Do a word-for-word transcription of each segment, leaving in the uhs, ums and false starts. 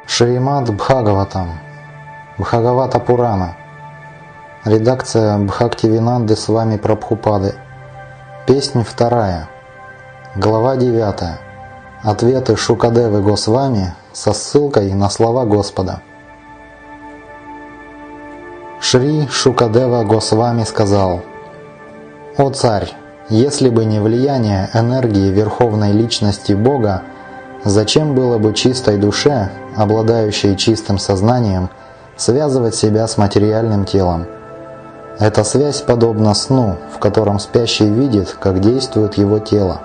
Шримад Бхагаватам, Бхагавата Пурана, редакция Бхактивинанды с вами Прабхупады, песня вторая, глава девятая, ответы Шукадевы Госвами со ссылкой на слова Господа. Шри Шукадева Госвами сказал: «О царь, если бы не влияние энергии Верховной Личности Бога, зачем было бы чистой душе, обладающей чистым сознанием, связывать себя с материальным телом? Эта связь подобна сну, в котором спящий видит, как действует его тело.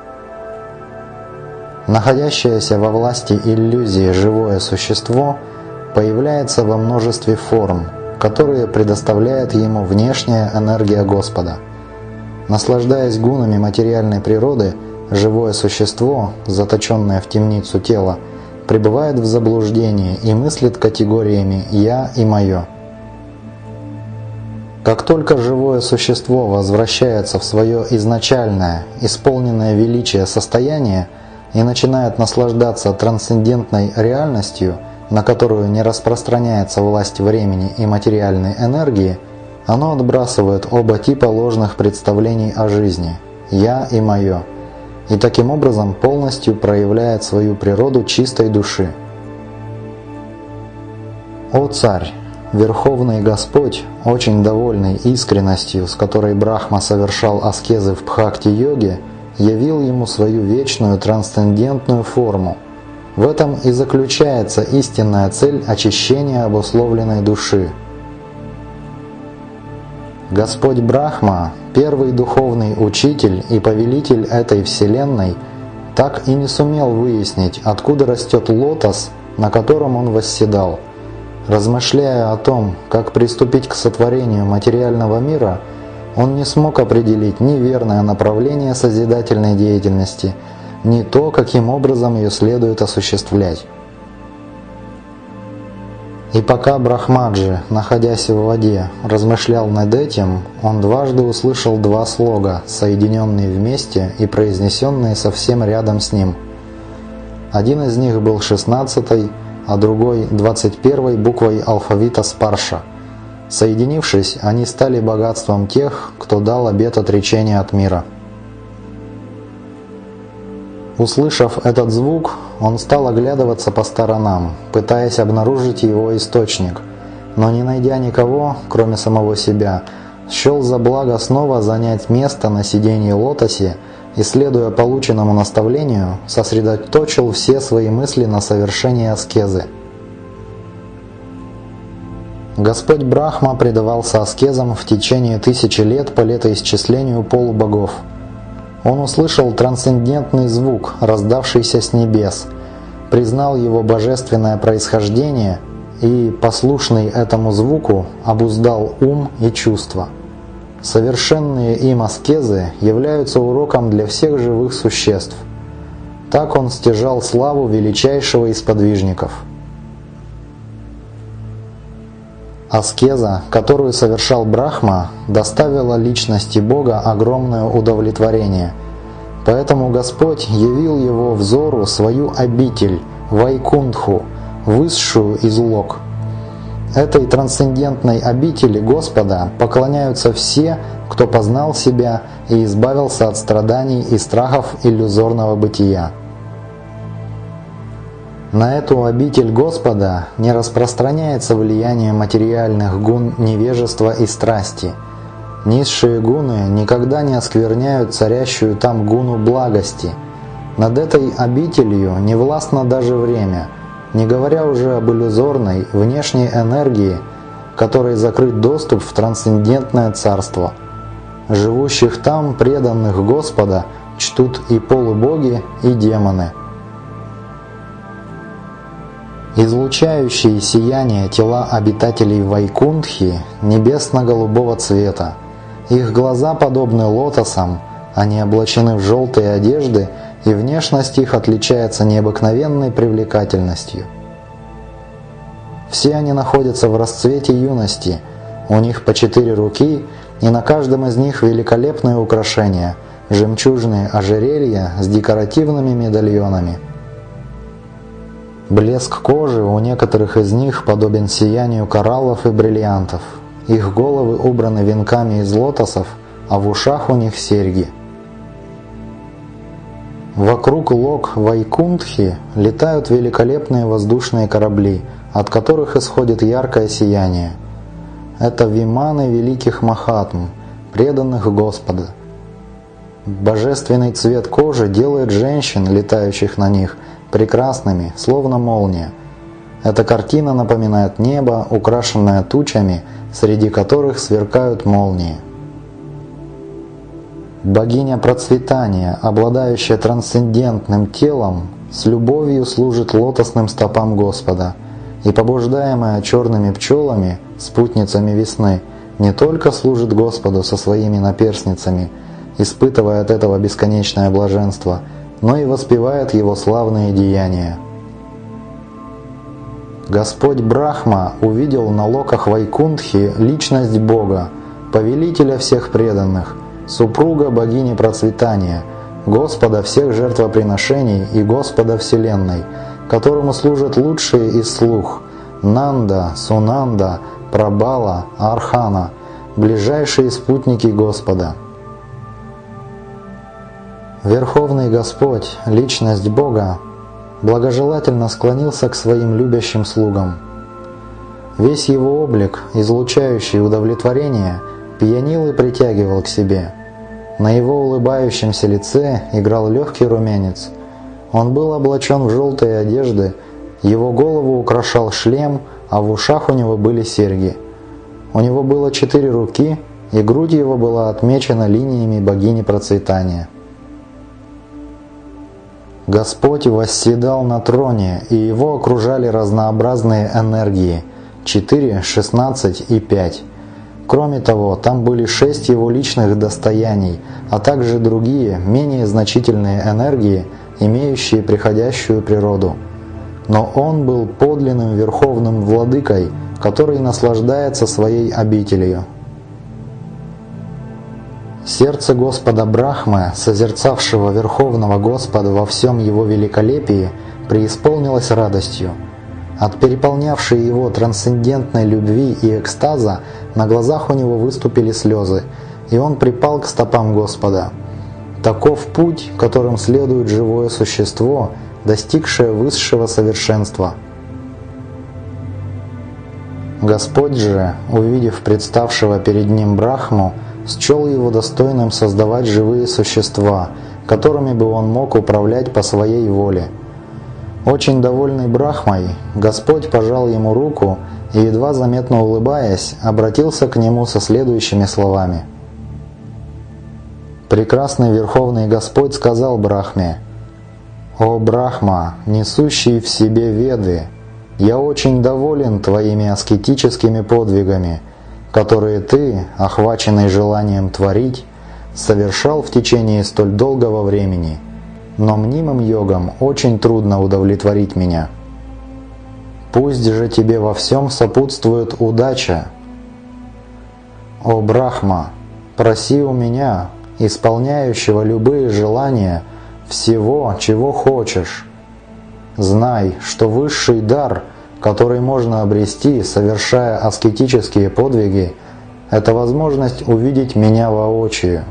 Находящееся во власти иллюзии живое существо появляется во множестве форм, которые предоставляет ему внешняя энергия Господа. Наслаждаясь гунами материальной природы, живое существо, заточенное в темницу тела, пребывает в заблуждении и мыслит категориями «я» и «моё». Как только живое существо возвращается в свое изначальное, исполненное величия состояние и начинает наслаждаться трансцендентной реальностью, на которую не распространяется власть времени и материальной энергии, оно отбрасывает оба типа ложных представлений о жизни «я» и «моё», и таким образом полностью проявляет свою природу чистой души. О царь! Верховный Господь, очень довольный искренностью, с которой Брахма совершал аскезы в Бхакти-йоге, явил ему свою вечную трансцендентную форму. В этом и заключается истинная цель очищения обусловленной души. Господь Брахма, первый духовный учитель и повелитель этой вселенной, так и не сумел выяснить, откуда растет лотос, на котором он восседал. Размышляя о том, как приступить к сотворению материального мира, он не смог определить ни верное направление созидательной деятельности, ни то, каким образом ее следует осуществлять. И пока Брахмаджи, находясь в воде, размышлял над этим, он дважды услышал два слога, соединенные вместе и произнесенные совсем рядом с ним. Один из них был шестнадцатой, а другой двадцать первой буквой алфавита Спарша. Соединившись, они стали богатством тех, кто дал обет отречения от мира. Услышав этот звук, он стал оглядываться по сторонам, пытаясь обнаружить его источник, но не найдя никого, кроме самого себя, счел за благо снова занять место на сиденье лотосе и, следуя полученному наставлению, сосредоточил все свои мысли на совершении аскезы. Господь Брахма предавался аскезам в течение тысячи лет по летоисчислению полубогов. Он услышал трансцендентный звук, раздавшийся с небес, признал его божественное происхождение и, послушный этому звуку, обуздал ум и чувства. Совершенные им аскезы являются уроком для всех живых существ. Так он стяжал славу величайшего из подвижников. Аскеза, которую совершал Брахма, доставила личности Бога огромное удовлетворение. Поэтому Господь явил его взору свою обитель, Вайкунтху, высшую из лок. Этой трансцендентной обители Господа поклоняются все, кто познал себя и избавился от страданий и страхов иллюзорного бытия. На эту обитель Господа не распространяется влияние материальных гун невежества и страсти. Низшие гуны никогда не оскверняют царящую там гуну благости. Над этой обителью не властно даже время, не говоря уже об иллюзорной внешней энергии, которой закрыт доступ в трансцендентное царство. Живущих там преданных Господа чтут и полубоги, и демоны. Излучающие сияние тела обитателей Вайкунтхи небесно-голубого цвета. Их глаза подобны лотосам, они облачены в желтые одежды, и внешность их отличается необыкновенной привлекательностью. Все они находятся в расцвете юности, у них по четыре руки, и на каждом из них великолепные украшения, жемчужные ожерелья с декоративными медальонами. Блеск кожи у некоторых из них подобен сиянию кораллов и бриллиантов. Их головы убраны венками из лотосов, а в ушах у них серьги. Вокруг лок Вайкунтхи летают великолепные воздушные корабли, от которых исходит яркое сияние. Это виманы великих махатм, преданных Господа. Божественный цвет кожи делает женщин, летающих на них, прекрасными, словно молния. Эта картина напоминает небо, украшенное тучами, среди которых сверкают молнии. Богиня процветания, обладающая трансцендентным телом, с любовью служит лотосным стопам Господа, и побуждаемая черными пчелами, спутницами весны, не только служит Господу со своими наперстницами, испытывая от этого бесконечное блаженство, но и воспевает Его славные деяния. Господь Брахма увидел на локах Вайкунтхи личность Бога, повелителя всех преданных, супруга богини процветания, Господа всех жертвоприношений и Господа Вселенной, которому служат лучшие из слуг – Нанда, Сунанда, Прабала, Архана, ближайшие спутники Господа. Верховный Господь, личность Бога, благожелательно склонился к своим любящим слугам. Весь его облик, излучающий удовлетворение, пьянил и притягивал к себе. На его улыбающемся лице играл легкий румянец. Он был облачен в желтые одежды, его голову украшал шлем, а в ушах у него были серьги. У него было четыре руки, и грудь его была отмечена линиями богини процветания. Господь восседал на троне, и его окружали разнообразные энергии – четыре, шестнадцать и пять. Кроме того, там были шесть его личных достояний, а также другие, менее значительные энергии, имеющие приходящую природу. Но он был подлинным верховным владыкой, который наслаждается своей обителью. Сердце Господа Брахмы, созерцавшего Верховного Господа во всем его великолепии, преисполнилось радостью. От переполнявшей его трансцендентной любви и экстаза на глазах у него выступили слезы, и он припал к стопам Господа. Таков путь, которым следует живое существо, достигшее высшего совершенства. Господь же, увидев представшего перед ним Брахму, счел его достойным создавать живые существа, которыми бы он мог управлять по своей воле. Очень довольный Брахмой, Господь пожал ему руку и, едва заметно улыбаясь, обратился к нему со следующими словами. Прекрасный Верховный Господь сказал Брахме: «О Брахма, несущий в себе Веды, я очень доволен твоими аскетическими подвигами, которые ты, охваченный желанием творить, совершал в течение столь долгого времени, но мнимым йогам очень трудно удовлетворить меня. Пусть же тебе во всем сопутствует удача. О Брахма, проси у меня, исполняющего любые желания, всего, чего хочешь. Знай, что высший дар, который можно обрести, совершая аскетические подвиги, это возможность увидеть меня воочию.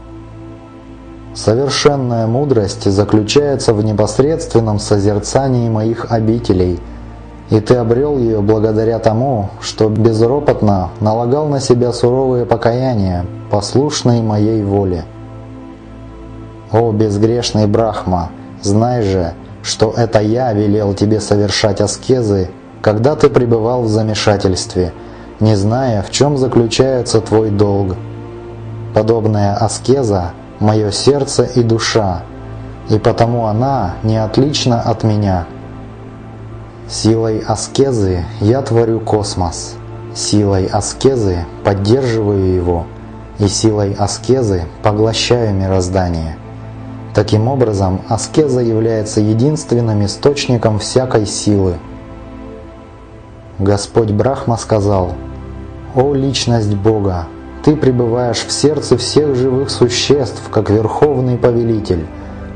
Совершенная мудрость заключается в непосредственном созерцании моих обителей, и ты обрел ее благодаря тому, что безропотно налагал на себя суровые покаяния, послушные моей воле. О безгрешный Брахма, знай же, что это я велел тебе совершать аскезы, когда ты пребывал в замешательстве, не зная, в чем заключается твой долг. Подобная аскеза – мое сердце и душа, и потому она не отлична от меня. Силой аскезы я творю космос, силой аскезы поддерживаю его, и силой аскезы поглощаю мироздание. Таким образом, аскеза является единственным источником всякой силы. Господь Брахма сказал: «О личность Бога, ты пребываешь в сердце всех живых существ, как Верховный Повелитель.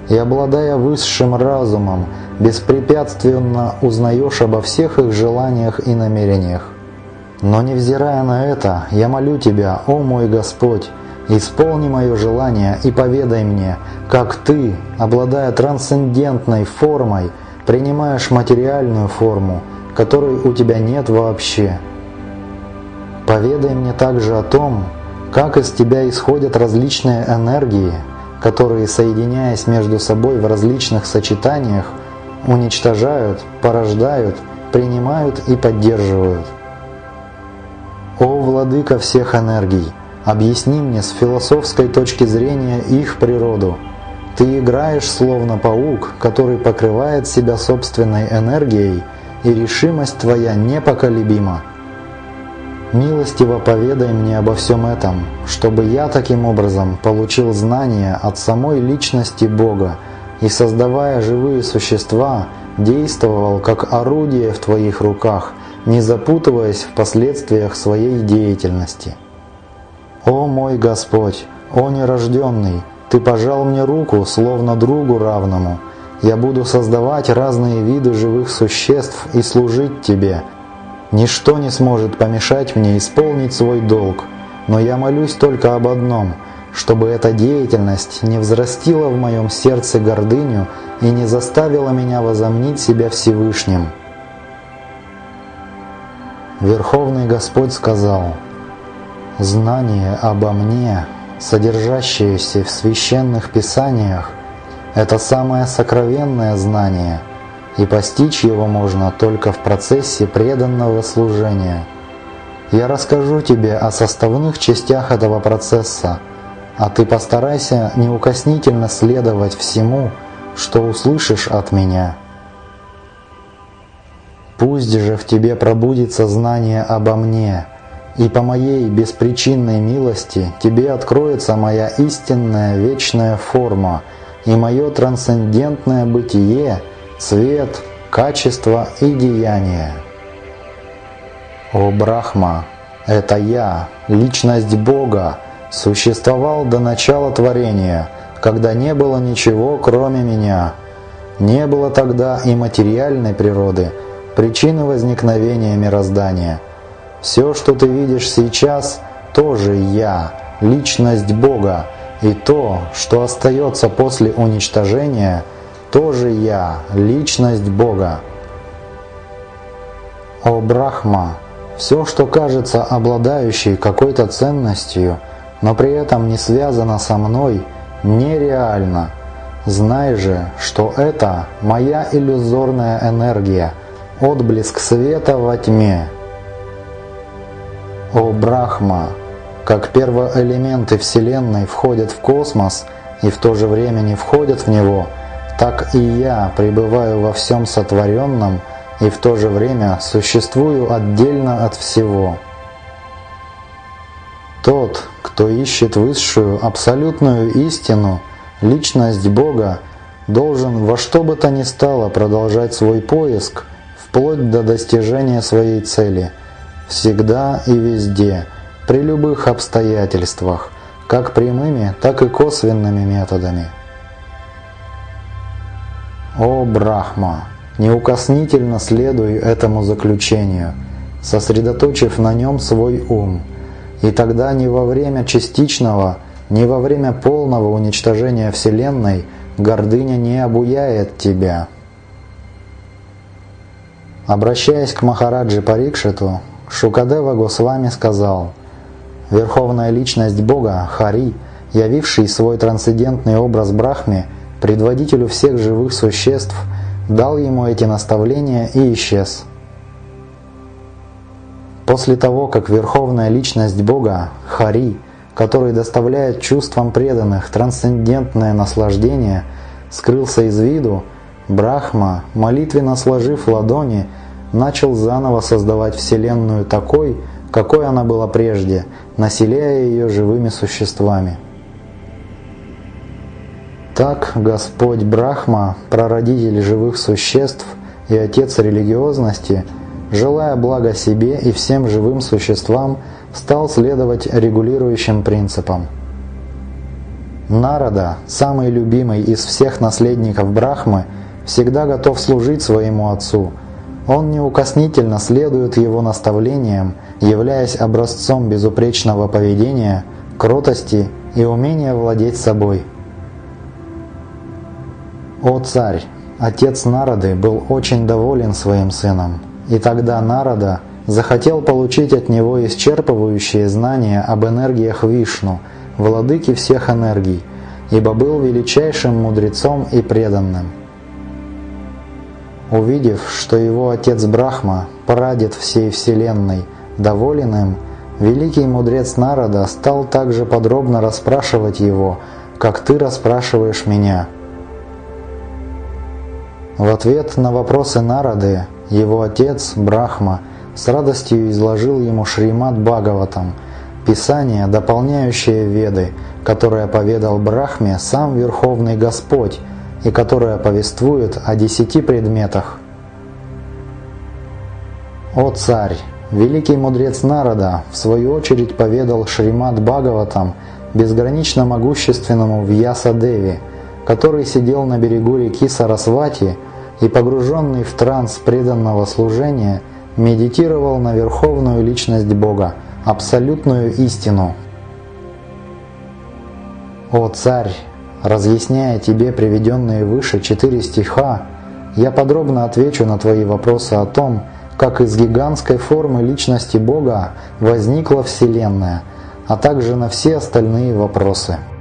и, обладая высшим разумом, беспрепятственно узнаешь обо всех их желаниях и намерениях. Но невзирая на это, я молю Тебя, о мой Господь, исполни мое желание и поведай мне, как Ты, обладая трансцендентной формой, принимаешь материальную форму, которой у Тебя нет вообще. Поведай мне также о том, как из Тебя исходят различные энергии, которые, соединяясь между собой в различных сочетаниях, уничтожают, порождают, принимают и поддерживают. О Владыка всех энергий, объясни мне с философской точки зрения их природу. Ты играешь словно паук, который покрывает себя собственной энергией, и решимость Твоя непоколебима. Милостиво поведай мне обо всем этом, чтобы я таким образом получил знания от самой личности Бога и, создавая живые существа, действовал как орудие в Твоих руках, не запутываясь в последствиях своей деятельности. О мой Господь, о нерожденный, Ты пожал мне руку, словно другу равному. Я буду создавать разные виды живых существ и служить Тебе. Ничто не сможет помешать мне исполнить свой долг, но я молюсь только об одном, чтобы эта деятельность не взрастила в моем сердце гордыню и не заставила меня возомнить себя Всевышним. Верховный Господь сказал: «Знание обо мне, содержащееся в священных писаниях, это самое сокровенное знание, и постичь его можно только в процессе преданного служения. Я расскажу тебе о составных частях этого процесса, а ты постарайся неукоснительно следовать всему, что услышишь от меня. Пусть же в тебе пробудится знание обо мне, и по моей беспричинной милости тебе откроется моя истинная вечная форма и мое трансцендентное бытие, цвет, качество и деяние. О Брахма, это я, личность Бога, существовал до начала творения, когда не было ничего, кроме меня. Не было тогда и материальной природы, причины возникновения мироздания. Все, что ты видишь сейчас, тоже я, личность Бога, и то, что остается после уничтожения, тоже я, личность Бога. О Брахма, все, что кажется обладающей какой-то ценностью, но при этом не связано со мной, нереально. Знай же, что это моя иллюзорная энергия, отблеск света во тьме. О Брахма, как первоэлементы Вселенной входят в космос и в то же время не входят в него, так и я пребываю во всем сотворенном и в то же время существую отдельно от всего. Тот, кто ищет высшую абсолютную истину, личность Бога, должен во что бы то ни стало продолжать свой поиск вплоть до достижения своей цели, всегда и везде, при любых обстоятельствах, как прямыми, так и косвенными методами. О Брахма, неукоснительно следуй этому заключению, сосредоточив на нем свой ум, и тогда ни во время частичного, ни во время полного уничтожения Вселенной гордыня не обуяет тебя. Обращаясь к Махараджи Парикшиту, Шукадева Госвами сказал: «Верховная личность Бога, Хари, явивший свой трансцендентный образ Брахме, предводителю всех живых существ, дал ему эти наставления и исчез». После того, как Верховная личность Бога, Хари, который доставляет чувствам преданных трансцендентное наслаждение, скрылся из виду, Брахма, молитвенно сложив ладони, начал заново создавать Вселенную такой, какой она была прежде, населяя ее живыми существами. Так Господь Брахма, прародитель живых существ и отец религиозности, желая блага себе и всем живым существам, стал следовать регулирующим принципам. Нарада, самый любимый из всех наследников Брахмы, всегда готов служить своему отцу. Он неукоснительно следует его наставлениям, являясь образцом безупречного поведения, кротости и умения владеть собой. О царь! Отец Нарады был очень доволен своим сыном, и тогда Нарада захотел получить от него исчерпывающие знания об энергиях Вишну, владыки всех энергий, ибо был величайшим мудрецом и преданным. Увидев, что его отец Брахма, прадед всей вселенной, доволен им, великий мудрец Нарада стал также подробно расспрашивать его, как ты расспрашиваешь меня. В ответ на вопросы Нарады его отец Брахма с радостью изложил ему Шримад Бхагаватам, писание, дополняющее Веды, которое поведал Брахме сам Верховный Господь и которое повествует о десяти предметах. О царь! Великий мудрец Нарада в свою очередь поведал Шримад Бхагаватам безгранично могущественному Вьяса-деве, который сидел на берегу реки Сарасвати и, погруженный в транс преданного служения, медитировал на верховную личность Бога, абсолютную истину. О царь! Разъясняя тебе приведенные выше четыре стиха, я подробно отвечу на твои вопросы о том, как из гигантской формы личности Бога возникла Вселенная, а также на все остальные вопросы.